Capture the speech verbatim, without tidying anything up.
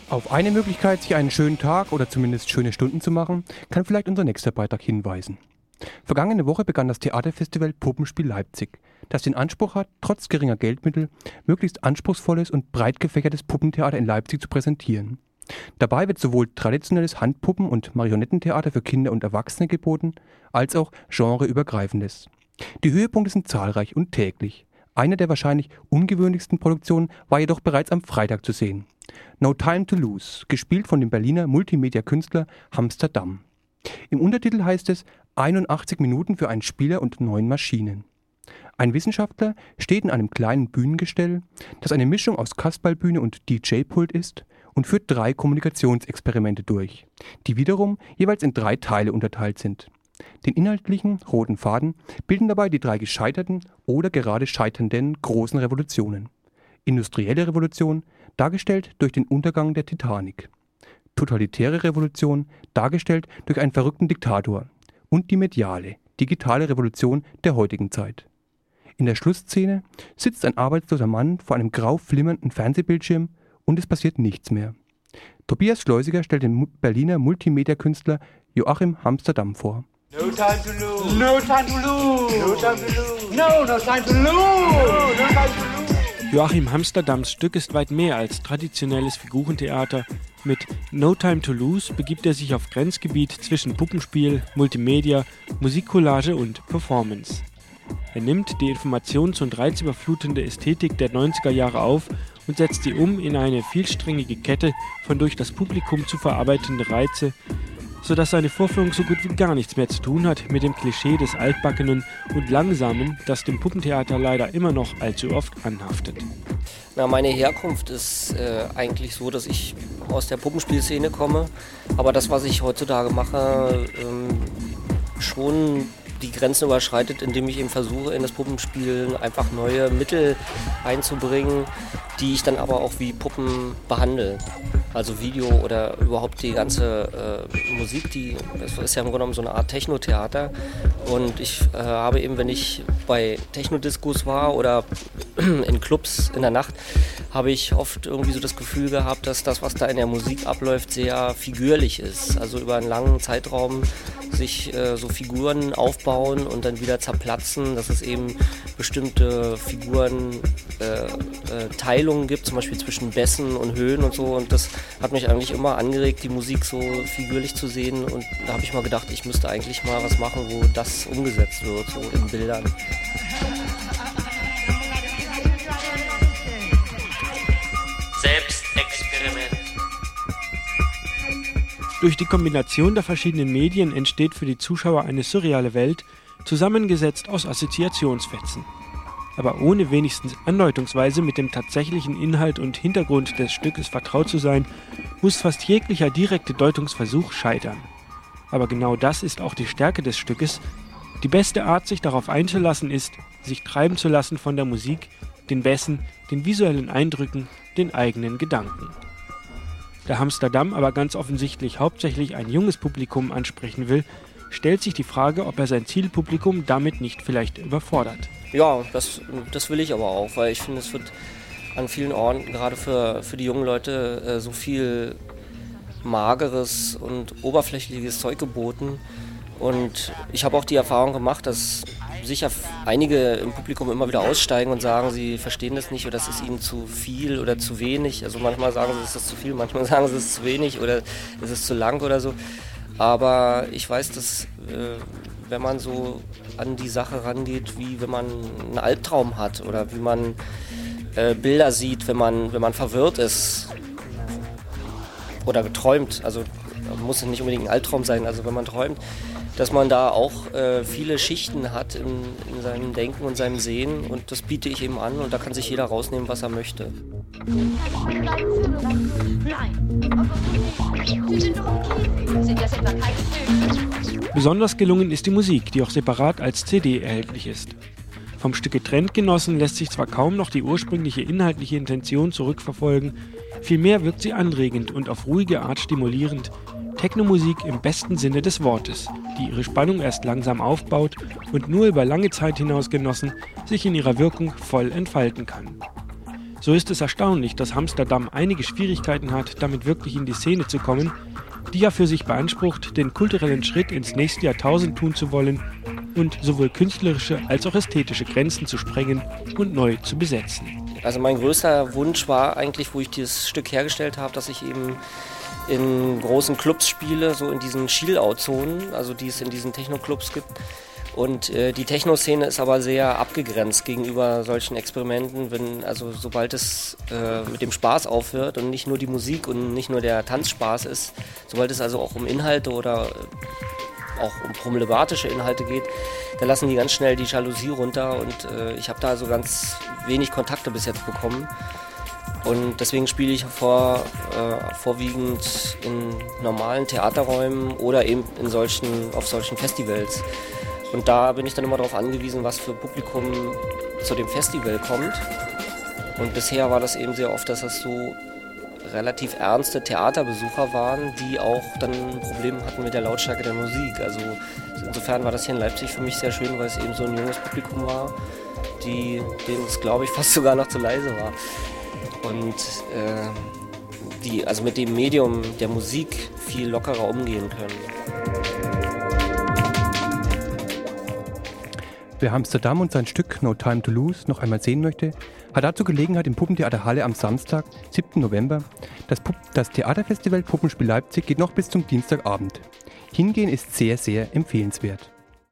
Auf eine Möglichkeit, sich einen schönen Tag oder zumindest schöne Stunden zu machen, kann vielleicht unser nächster Beitrag hinweisen. Vergangene Woche begann das Theaterfestival Puppenspiel Leipzig, das den Anspruch hat, trotz geringer Geldmittel möglichst anspruchsvolles und breit gefächertes Puppentheater in Leipzig zu präsentieren. Dabei wird sowohl traditionelles Handpuppen- und Marionettentheater für Kinder und Erwachsene geboten, als auch genreübergreifendes. Die Höhepunkte sind zahlreich und täglich. Eine der wahrscheinlich ungewöhnlichsten Produktionen war jedoch bereits am Freitag zu sehen. No Time to Lose, gespielt von dem Berliner Multimedia-Künstler Hamsterdam. Im Untertitel heißt es einundachtzig Minuten für einen Spieler und neun Maschinen. Ein Wissenschaftler steht in einem kleinen Bühnengestell, das eine Mischung aus Kasperlbühne und D J-Pult ist, und führt drei Kommunikationsexperimente durch, die wiederum jeweils in drei Teile unterteilt sind. Den inhaltlichen roten Faden bilden dabei die drei gescheiterten oder gerade scheiternden großen Revolutionen. Industrielle Revolution, dargestellt durch den Untergang der Titanic. Totalitäre Revolution, dargestellt durch einen verrückten Diktator. Und die mediale, digitale Revolution der heutigen Zeit. In der Schlussszene sitzt ein arbeitsloser Mann vor einem grau flimmernden Fernsehbildschirm und es passiert nichts mehr. Tobias Schleusiger stellt den Berliner Multimedia-Künstler Joachim Hamsterdam vor. No time to lose. No time to lose. No time to lose. No, no time to lose. No, no time to lose. Joachim Hamsterdams Stück ist weit mehr als traditionelles Figurentheater. Mit No Time to Lose begibt er sich auf Grenzgebiet zwischen Puppenspiel, Multimedia, Musikcollage und Performance. Er nimmt die informations- und reizüberflutende Ästhetik der neunziger Jahre auf und setzt sie um in eine vielsträngige Kette von durch das Publikum zu verarbeitende Reize, sodass seine Vorführung so gut wie gar nichts mehr zu tun hat mit dem Klischee des Altbackenen und Langsamen, das dem Puppentheater leider immer noch allzu oft anhaftet. Na, meine Herkunft ist äh, eigentlich so, dass ich aus der Puppenspielszene komme, aber das, was ich heutzutage mache, ähm, schon die Grenzen überschreitet, indem ich eben versuche, in das Puppenspielen einfach neue Mittel einzubringen, die ich dann aber auch wie Puppen behandle. Also Video oder überhaupt die ganze äh, Musik, die, das ist ja im Grunde genommen so eine Art Techno-Theater. Und ich äh, habe eben, wenn ich bei Techno-Discos war oder in Clubs in der Nacht, habe ich oft irgendwie so das Gefühl gehabt, dass das, was da in der Musik abläuft, sehr figürlich ist. Also über einen langen Zeitraum sich äh, so Figuren aufbauen und dann wieder zerplatzen, dass es eben bestimmte Figuren äh, äh, Teilungen gibt, zum Beispiel zwischen Bässen und Höhen und so, und das hat mich eigentlich immer angeregt, die Musik so figürlich zu sehen, und da habe ich mal gedacht, ich müsste eigentlich mal was machen, wo das umgesetzt wird, so in Bildern. Selbstexperiment. Durch die Kombination der verschiedenen Medien entsteht für die Zuschauer eine surreale Welt, zusammengesetzt aus Assoziationsfetzen. Aber ohne wenigstens andeutungsweise mit dem tatsächlichen Inhalt und Hintergrund des Stückes vertraut zu sein, muss fast jeglicher direkte Deutungsversuch scheitern. Aber genau das ist auch die Stärke des Stückes. Die beste Art, sich darauf einzulassen, ist, sich treiben zu lassen von der Musik, den Bässen, den visuellen Eindrücken, den eigenen Gedanken. Da Hamsterdam aber ganz offensichtlich hauptsächlich ein junges Publikum ansprechen will, stellt sich die Frage, ob er sein Zielpublikum damit nicht vielleicht überfordert. Ja, das, das will ich aber auch, weil ich finde, es wird an vielen Orten, gerade für, für die jungen Leute, äh, so viel mageres und oberflächliches Zeug geboten. Und ich habe auch die Erfahrung gemacht, dass sicher einige im Publikum immer wieder aussteigen und sagen, sie verstehen das nicht oder das ist ihnen zu viel oder zu wenig. Also manchmal sagen sie, es ist zu viel, manchmal sagen sie, es ist zu wenig oder es ist zu lang oder so. Aber ich weiß, dass äh, wenn man so an die Sache rangeht, wie wenn man einen Albtraum hat oder wie man äh, Bilder sieht, wenn man, wenn man verwirrt ist oder geträumt, also muss nicht unbedingt ein Albtraum sein, also wenn man träumt, dass man da auch äh, viele Schichten hat in, in seinem Denken und seinem Sehen, und das biete ich eben an, und da kann sich jeder rausnehmen, was er möchte. Besonders gelungen ist die Musik, die auch separat als C D erhältlich ist. Vom Stück getrennt genossen lässt sich zwar kaum noch die ursprüngliche inhaltliche Intention zurückverfolgen, vielmehr wirkt sie anregend und auf ruhige Art stimulierend. Technomusik im besten Sinne des Wortes, die ihre Spannung erst langsam aufbaut und nur über lange Zeit hinaus genossen sich in ihrer Wirkung voll entfalten kann. So ist es erstaunlich, dass Amsterdam einige Schwierigkeiten hat, damit wirklich in die Szene zu kommen, die ja für sich beansprucht, den kulturellen Schritt ins nächste Jahrtausend tun zu wollen und sowohl künstlerische als auch ästhetische Grenzen zu sprengen und neu zu besetzen. Also mein größter Wunsch war eigentlich, wo ich dieses Stück hergestellt habe, dass ich eben in großen Clubs spiele, so in diesen Chill-Out-Zonen, also die es in diesen Techno-Clubs gibt. Und äh, die Techno-Szene ist aber sehr abgegrenzt gegenüber solchen Experimenten, wenn, also sobald es äh, mit dem Spaß aufhört und nicht nur die Musik und nicht nur der Tanzspaß ist, sobald es also auch um Inhalte oder äh, auch um problematische Inhalte geht, da lassen die ganz schnell die Jalousie runter und äh, ich habe da also ganz wenig Kontakte bis jetzt bekommen. Und deswegen spiele ich vor, äh, vorwiegend in normalen Theaterräumen oder eben in solchen, auf solchen Festivals. Und da bin ich dann immer darauf angewiesen, was für Publikum zu dem Festival kommt. Und bisher war das eben sehr oft, dass das so relativ ernste Theaterbesucher waren, die auch dann ein Problem hatten mit der Lautstärke der Musik. Also insofern war das hier in Leipzig für mich sehr schön, weil es eben so ein junges Publikum war, die, denen es, glaube ich, fast sogar noch zu leise war. Und äh, die also mit dem Medium der Musik viel lockerer umgehen können. Wer Amsterdam und sein Stück No Time to Lose noch einmal sehen möchte, hat dazu Gelegenheit im Puppentheater Halle am Samstag, siebten November. Das, Pupp- das Theaterfestival Puppenspiel Leipzig geht noch bis zum Dienstagabend. Hingehen ist sehr, sehr empfehlenswert.